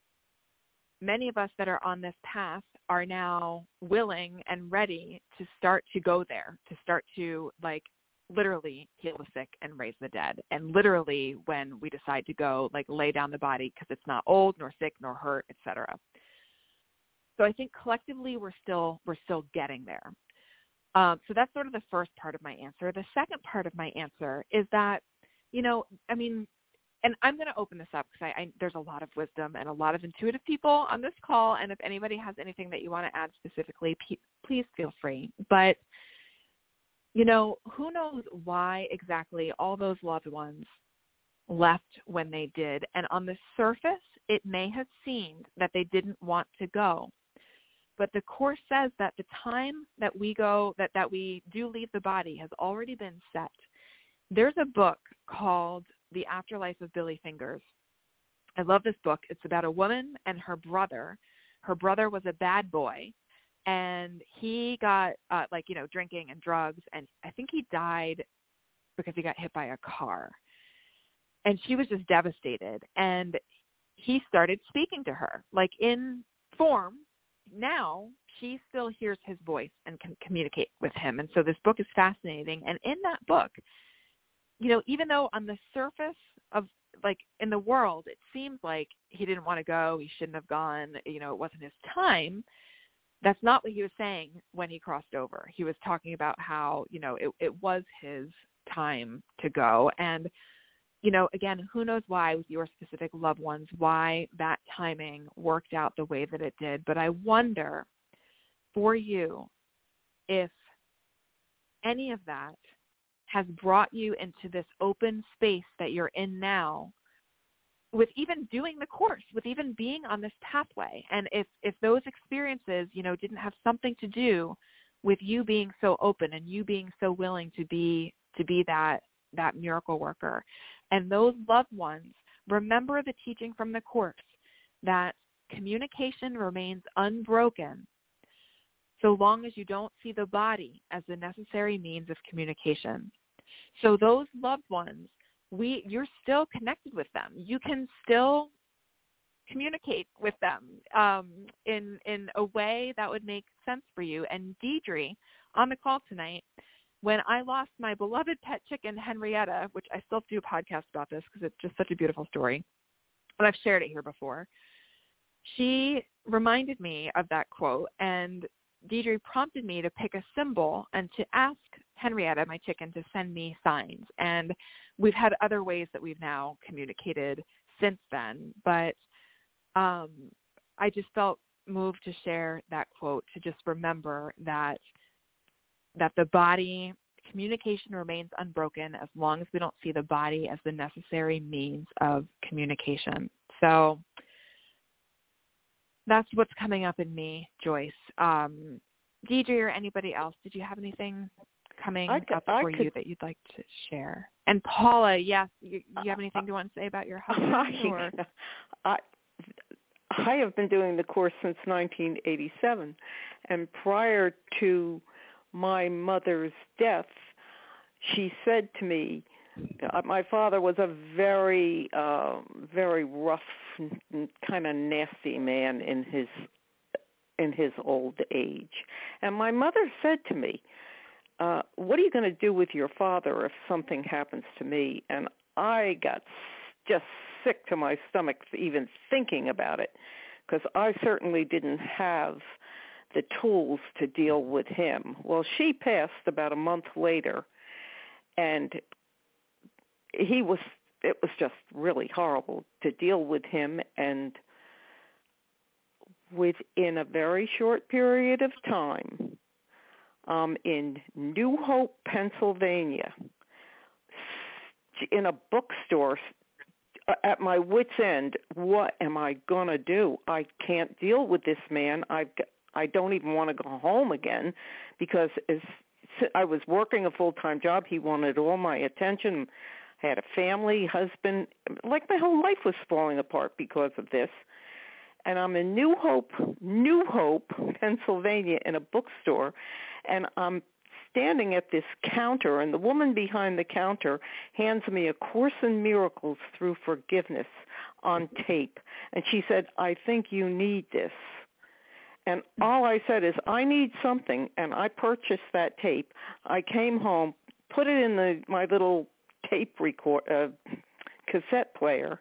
many of us that are on this path are now willing and ready to start to go there, to start to like literally heal the sick and raise the dead. And literally when we decide to go, like lay down the body because it's not old nor sick nor hurt, et cetera. So I think collectively we're still, we're still getting there. Um, so that's sort of the first part of my answer. The second part of my answer is that, you know, I mean, and I'm going to open this up because I, I, there's a lot of wisdom and a lot of intuitive people on this call. And if anybody has anything that you want to add specifically, p- please feel free. But, you know, who knows why exactly all those loved ones left when they did. And on the surface, it may have seemed that they didn't want to go. But the Course says that the time that we go, that, that we do leave the body has already been set. There's a book called The Afterlife of Billy Fingers. I love this book. It's about a woman and her brother. Her brother was a bad boy, and he got, uh, like, you know, drinking and drugs, and I think he died because he got hit by a car. And she was just devastated, and he started speaking to her, like in form. Now she still hears his voice and can communicate with him. And so this book is fascinating. And in that book, you know, even though on the surface of, like, in the world, it seems like he didn't want to go, he shouldn't have gone, you know, it wasn't his time, that's not what he was saying when he crossed over. He was talking about how, you know, it, it was his time to go. And, you know, again, who knows why with your specific loved ones, why that timing worked out the way that it did. But I wonder for you if any of that has brought you into this open space that you're in now with even doing the Course, with even being on this pathway. And if, if those experiences, you know, didn't have something to do with you being so open and you being so willing to be, to be that, that miracle worker. And those loved ones, remember the teaching from the Course that communication remains unbroken so long as you don't see the body as the necessary means of communication. So those loved ones, we you're still connected with them. You can still communicate with them um, in in a way that would make sense for you. And Deidre, on the call tonight, when I lost my beloved pet chicken, Henrietta, which I still have to do a podcast about this because it's just such a beautiful story, and I've shared it here before, she reminded me of that quote, and Deidre prompted me to pick a symbol and to ask Henrietta, my chicken, to send me signs. And we've had other ways that we've now communicated since then, but um, I just felt moved to share that quote, to just remember that that the body, communication remains unbroken as long as we don't see the body as the necessary means of communication. So that's what's coming up in me, Joyce. Um, Deidre or anybody else, did you have anything coming could, up for you that you'd like to share? And Paula, yes, you, you have anything you want to say about your husband? I, or? I, I have been doing the Course since nineteen eighty-seven, and prior to my mother's death, she said to me, uh, my father was a very, uh, very rough, kind of nasty man in his in his old age. And my mother said to me, uh, what are you going to do with your father if something happens to me? And I got just sick to my stomach even thinking about it, because I certainly didn't have the tools to deal with him. Well, she passed about a month later, and he was it was just really horrible to deal with him. And within a very short period of time, um, in New Hope, Pennsylvania, in a bookstore, at my wit's end, what am I going to do? I can't deal with this man. I've, I don't even want to go home again because as I was working a full-time job, he wanted all my attention. I had a family, husband, like my whole life was falling apart because of this. And I'm in New Hope, New Hope, Pennsylvania, in a bookstore, and I'm standing at this counter, and the woman behind the counter hands me A Course in Miracles Through Forgiveness on tape. And she said, I think you need this. And all I said is, I need something, and I purchased that tape. I came home, put it in the my little tape record, uh, cassette player.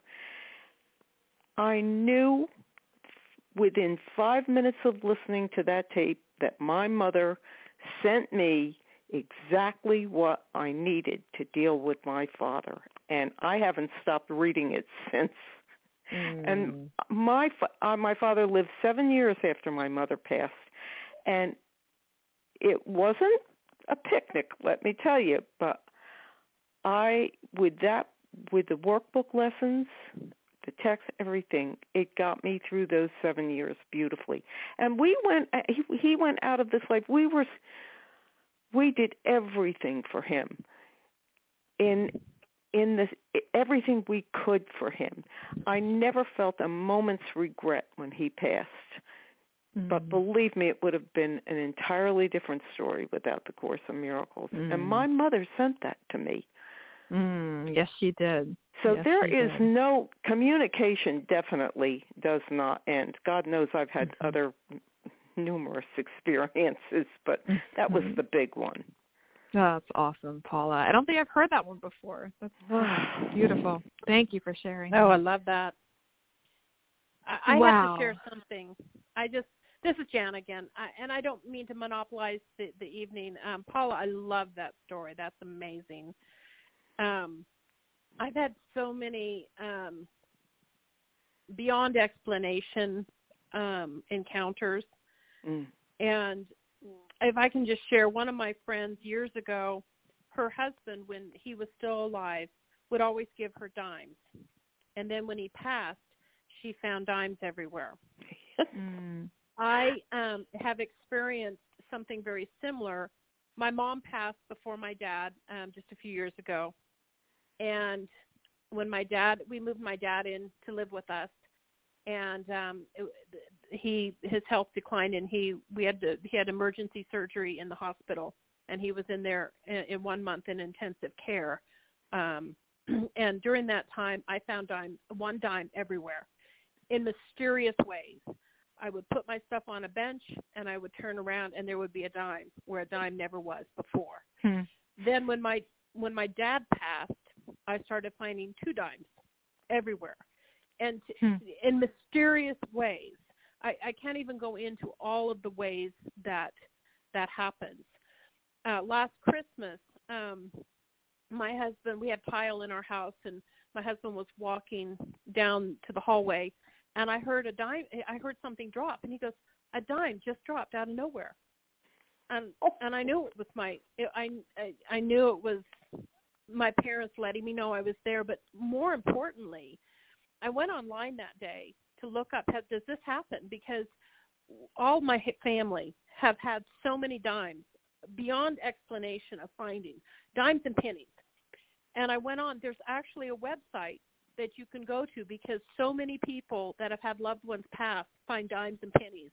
I knew within five minutes of listening to that tape that my mother sent me exactly what I needed to deal with my father. And I haven't stopped reading it since. Mm. And my uh, my father lived seven years after my mother passed. And it wasn't a picnic, let me tell you. But I, with that, with the workbook lessons, the text, everything, it got me through those seven years beautifully. And we went, he, he went out of this life. We were, we did everything for him. In, in this, everything we could for him. I never felt a moment's regret when he passed. Mm-hmm. But believe me, it would have been an entirely different story without the Course in Miracles. Mm-hmm. And my mother sent that to me. Mm, yes, she did. So yes, there is did. no communication. Definitely does not end. God knows I've had mm-hmm. other numerous experiences, but that was the big one. Oh, that's awesome, Paula. I don't think I've heard that one before. That's, that's beautiful. Thank you for sharing. Oh, I love that. I, I wow. have to share something. I just this is Jan again, I, and I don't mean to monopolize the, the evening. Um, Paula, I love that story. That's amazing. Um, I've had so many um, beyond explanation um, encounters. Mm. And if I can just share, one of my friends years ago, her husband, when he was still alive, would always give her dimes. And then when he passed, she found dimes everywhere. mm. I um, have experienced something very similar. My mom passed before my dad um, just a few years ago. And when my dad, we moved my dad in to live with us, and um, it, he his health declined, and he we had to he had emergency surgery in the hospital, and he was in there in, in one month in intensive care. Um, and during that time, I found dime one dime everywhere, in mysterious ways. I would put my stuff on a bench, and I would turn around, and there would be a dime where a dime never was before. Hmm. Then when my when my dad passed, I started finding two dimes everywhere, and t- hmm. in mysterious ways. I, I can't even go into all of the ways that that happens. Uh, last Christmas, um, my husband, we had tile in our house, and my husband was walking down to the hallway, and I heard a dime. I heard something drop, and he goes, "A dime just dropped out of nowhere," and and I knew it was my. It, I, I I knew it was my parents letting me know I was there, but more importantly, I went online that day to look up, does this happen? Because all my family have had so many dimes, beyond explanation of finding, dimes and pennies. And I went on, there's actually a website that you can go to because so many people that have had loved ones pass find dimes and pennies.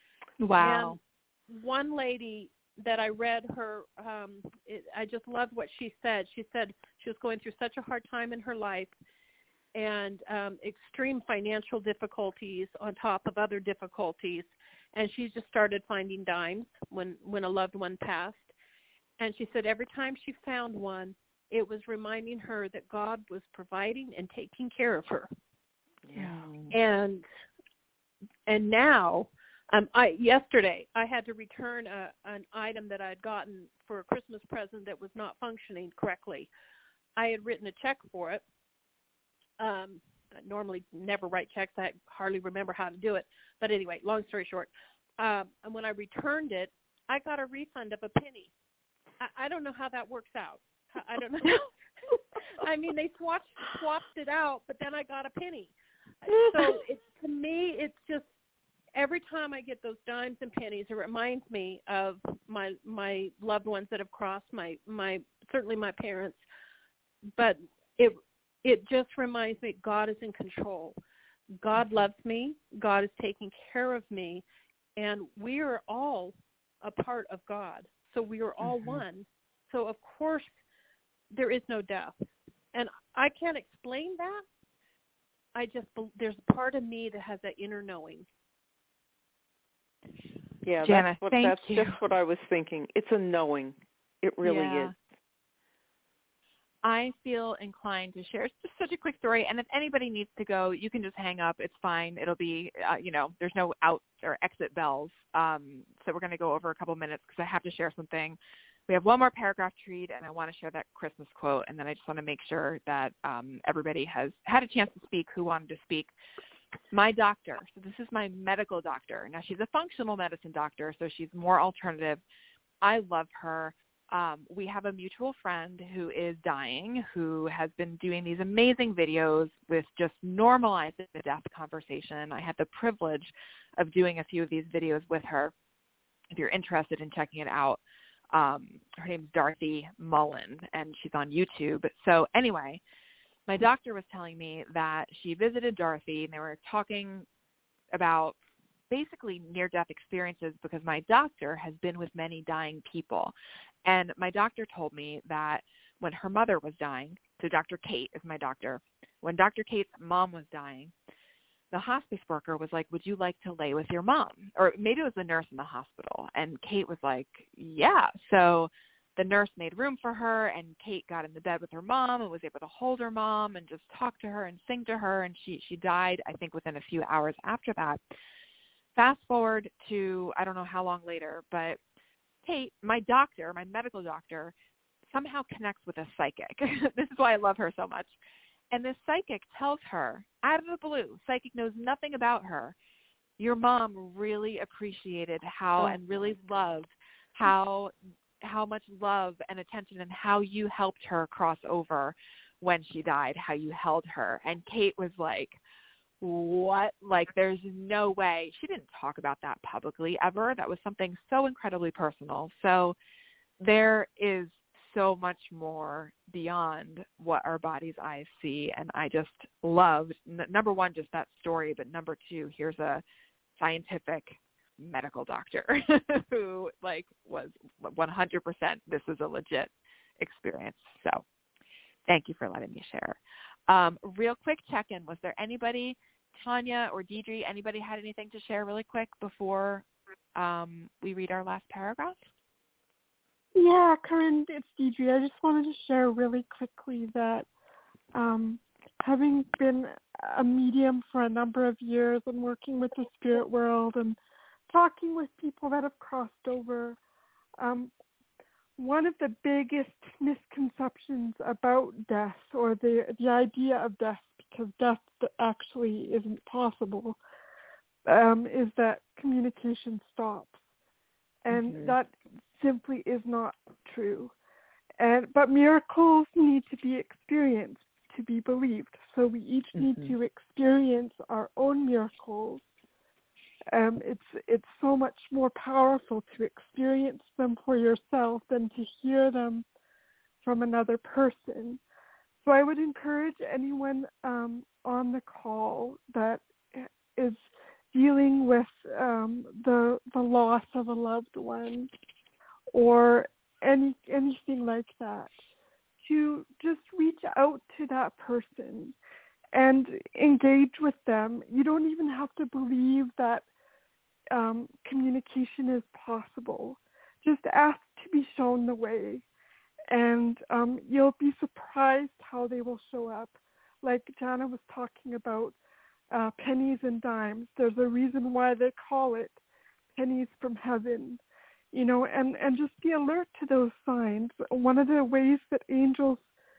Wow. And one lady that I read her, um, it, I just loved what she said. She said she was going through such a hard time in her life and um, extreme financial difficulties on top of other difficulties. And she just started finding dimes when, when a loved one passed. And she said every time she found one, it was reminding her that God was providing and taking care of her. Yeah. And and now, um, I yesterday I had to return a, an item that I had gotten for a Christmas present that was not functioning correctly. I had written a check for it, Um, I normally never write checks. I hardly remember how to do it. But anyway, long story short, um, and when I returned it, I got a refund of a penny. I, I don't know how that works out. I don't know. I mean, they swapped swapped it out, but then I got a penny. So it, to me, it's just every time I get those dimes and pennies, it reminds me of my my loved ones that have crossed, my my certainly my parents. But it it just reminds me God is in control. God loves me. God is taking care of me, and we are all a part of God. So we are all mm-hmm. one. So of course there is no death, and I can't explain that. I just there's a part of me that has that inner knowing. Yeah, Jana, that's what thank that's you. just what I was thinking. It's a knowing. It really yeah. is. I feel inclined to share just such a quick story, and if anybody needs to go, you can just hang up. It's fine. It'll be, uh, you know, there's no out or exit bells. Um, so we're going to go over a couple minutes because I have to share something. We have one more paragraph to read, and I want to share that Christmas quote, and then I just want to make sure that um, everybody has had a chance to speak who wanted to speak. My doctor, so this is my medical doctor. Now, she's a functional medicine doctor, so she's more alternative. I love her. Um, we have a mutual friend who is dying, who has been doing these amazing videos with just normalizing the death conversation. I had the privilege of doing a few of these videos with her. If you're interested in checking it out, um, her name's Dorothy Mullen, and she's on YouTube. So anyway, my doctor was telling me that she visited Dorothy, and they were talking about basically near-death experiences because my doctor has been with many dying people. And my doctor told me that when her mother was dying, so Doctor Kate is my doctor, when Doctor Kate's mom was dying, the hospice worker was like, would you like to lay with your mom? Or maybe it was the nurse in the hospital. And Kate was like, yeah. So the nurse made room for her, and Kate got in the bed with her mom and was able to hold her mom and just talk to her and sing to her. And she, she died, I think, within a few hours after that. Fast forward to, I don't know how long later, but Kate, my doctor, my medical doctor, somehow connects with a psychic. This is why I love her so much. And this psychic tells her, out of the blue, psychic knows nothing about her, your mom really appreciated how oh. and really loved how how much love and attention and how you helped her cross over when she died, how you held her. And Kate was like, what? Like, there's no way. She didn't talk about that publicly ever. That was something so incredibly personal. So there is so much more beyond what our body's eyes see. And I just loved, n- number one, just that story. But number two, here's a scientific medical doctor who like was one hundred percent, this is a legit experience. So thank you for letting me share. Um, real quick check-in. Was there anybody, Tanya or Deidre, anybody had anything to share really quick before um, we read our last paragraph? Yeah, Corinne, it's Deidre. I just wanted to share really quickly that um, having been a medium for a number of years and working with the spirit world and talking with people that have crossed over, um, one of the biggest misconceptions about death, or the the idea of death, because death actually isn't possible, um, is that communication stops. And mm-hmm. that simply is not true. And but miracles need to be experienced to be believed. So we each mm-hmm. need to experience our own miracles. Um, it's it's so much more powerful to experience them for yourself than to hear them from another person. So I would encourage anyone um, on the call that is dealing with um, the the loss of a loved one or any anything like that, to just reach out to that person and engage with them. You don't even have to believe that um, communication is possible. Just ask to be shown the way, and um, you'll be surprised how they will show up. Like Jana was talking about uh, pennies and dimes. There's a reason why they call it pennies from heaven, you know, and, and just be alert to those signs. One of the ways that angels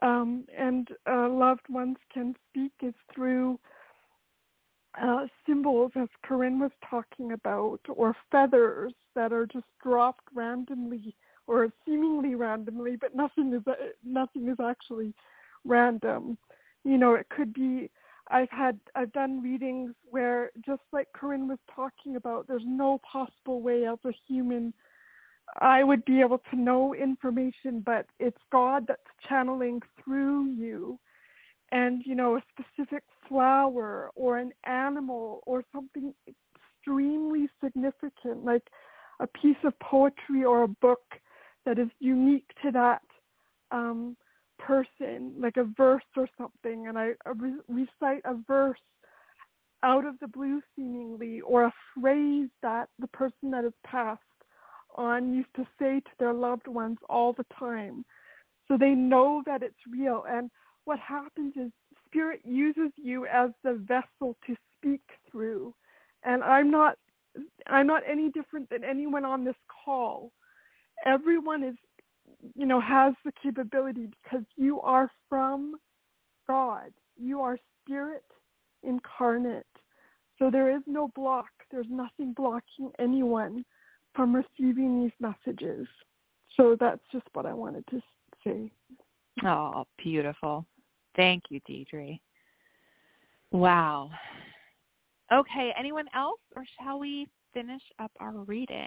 um, and uh, loved ones can speak is through uh, symbols, as Corinne was talking about, or feathers that are just dropped randomly or seemingly randomly, but nothing is nothing is actually random. You know, it could be. I've had I've done readings where, just like Corinne was talking about, there's no possible way as a human I would be able to know information, but it's God that's channeling through you. And, you know, a specific flower or an animal or something extremely significant, like a piece of poetry or a book that is unique to that um, person, like a verse or something. And I, I re- recite a verse out of the blue seemingly, or a phrase that the person that has passed on used to say to their loved ones all the time. So they know that it's real. And what happens is Spirit uses you as the vessel to speak through. And I'm not I'm not any different than anyone on this call. Everyone is, you know, has the capability, because you are from God. You are Spirit incarnate. So there is no block. There's nothing blocking anyone from receiving these messages. So that's just what I wanted to say. Oh, beautiful. Thank you, Deidre. Wow. Okay, anyone else, or shall we finish up our reading?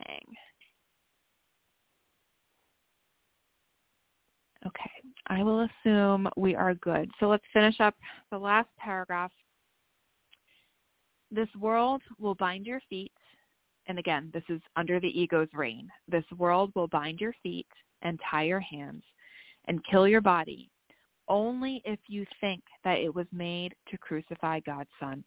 Okay, I will assume we are good. So let's finish up the last paragraph. This world will bind your feet. And again, this is under the ego's reign. This world will bind your feet and tie your hands and kill your body, only if you think that it was made to crucify God's Son.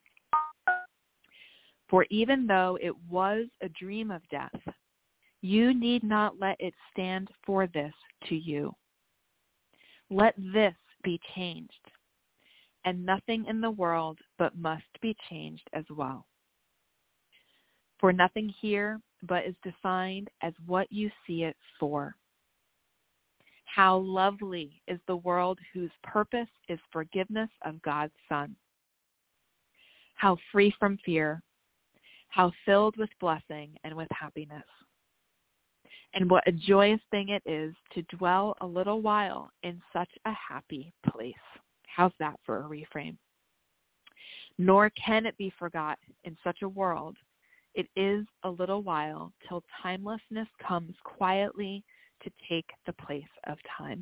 For even though it was a dream of death, you need not let it stand for this to you. Let this be changed, and nothing in the world but must be changed as well. For nothing here but is defined as what you see it for. How lovely is the world whose purpose is forgiveness of God's Son. How free from fear, how filled with blessing and with happiness. And what a joyous thing it is to dwell a little while in such a happy place. How's that for a reframe? Nor can it be forgot in such a world. It is a little while till timelessness comes quietly to take the place of time.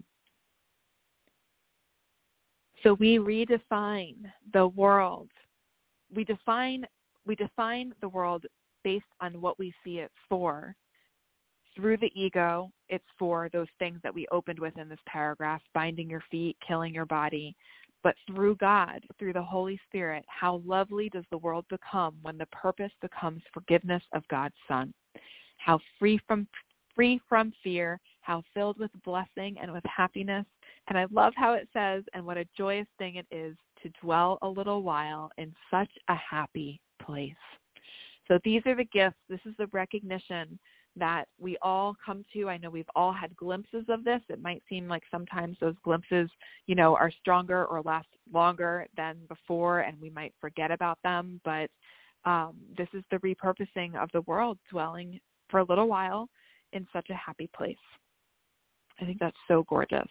So we redefine the world. We define we define the world based on what we see it for. Through the ego, it's for those things that we opened with in this paragraph, binding your feet, killing your body. But through God, through the Holy Spirit, how lovely does the world become when the purpose becomes forgiveness of God's Son. How free from free from fear, how filled with blessing and with happiness. And I love how it says, and what a joyous thing it is to dwell a little while in such a happy place. So these are the gifts. This is the recognition that we all come to. I know we've all had glimpses of this. It might seem like sometimes those glimpses, you know, are stronger or last longer than before, and we might forget about them. But um, this is the repurposing of the world, dwelling for a little while in such a happy place. I think that's so gorgeous.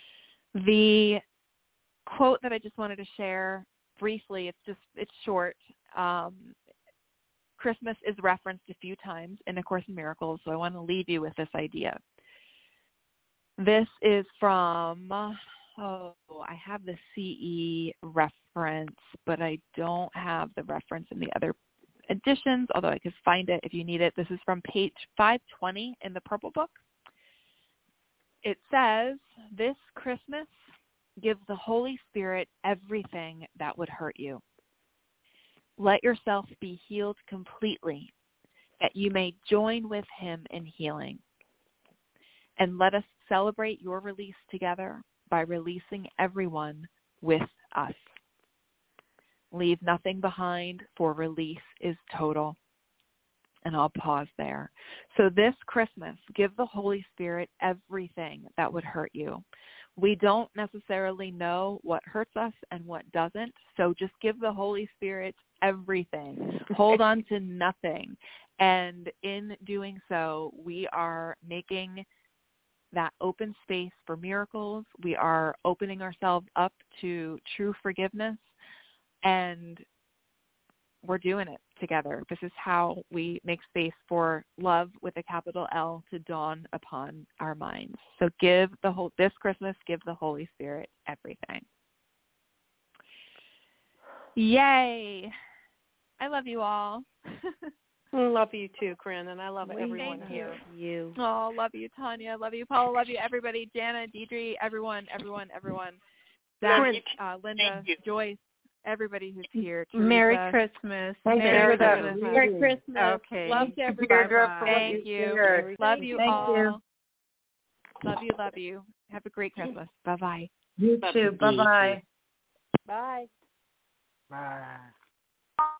The quote that I just wanted to share briefly, it's just, it's short. Um, Christmas is referenced a few times in A Course in Miracles, so I want to leave you with this idea. This is from, oh, I have the C E reference, but I don't have the reference in the other editions, although I could find it if you need it. This is from page five twenty in the Purple Book. It says, this Christmas, give the Holy Spirit everything that would hurt you. Let yourself be healed completely, that you may join with him in healing. And let us celebrate your release together by releasing everyone with us. Leave nothing behind, for release is total. And I'll pause there. So this Christmas, give the Holy Spirit everything that would hurt you. we don't necessarily know what hurts us and what doesn't. So just give the Holy Spirit everything. Hold on to nothing. And in doing so, we are making that open space for miracles. We are opening ourselves up to true forgiveness, and we're doing it together. This is how we make space for love with a capital L to dawn upon our minds. So give the whole, this Christmas, give the Holy Spirit everything. Yay. I love you all. I love you too, Corinne, and I love We everyone thank here. You. Oh, love you, Tanya. Love you, Paula. Love you, everybody. Jana, Deidre, everyone, everyone, everyone. Zach, uh, Linda, Joyce, everybody who's here. Teresa. Merry Christmas. Thank Merry you. Christmas. Merry Christmas. Okay. Love to everybody. Thank you. Shared. Love you Thank all. you. Love you, love you. Have a great Christmas. Bye-bye. You too. Bye-bye. Bye. Bye.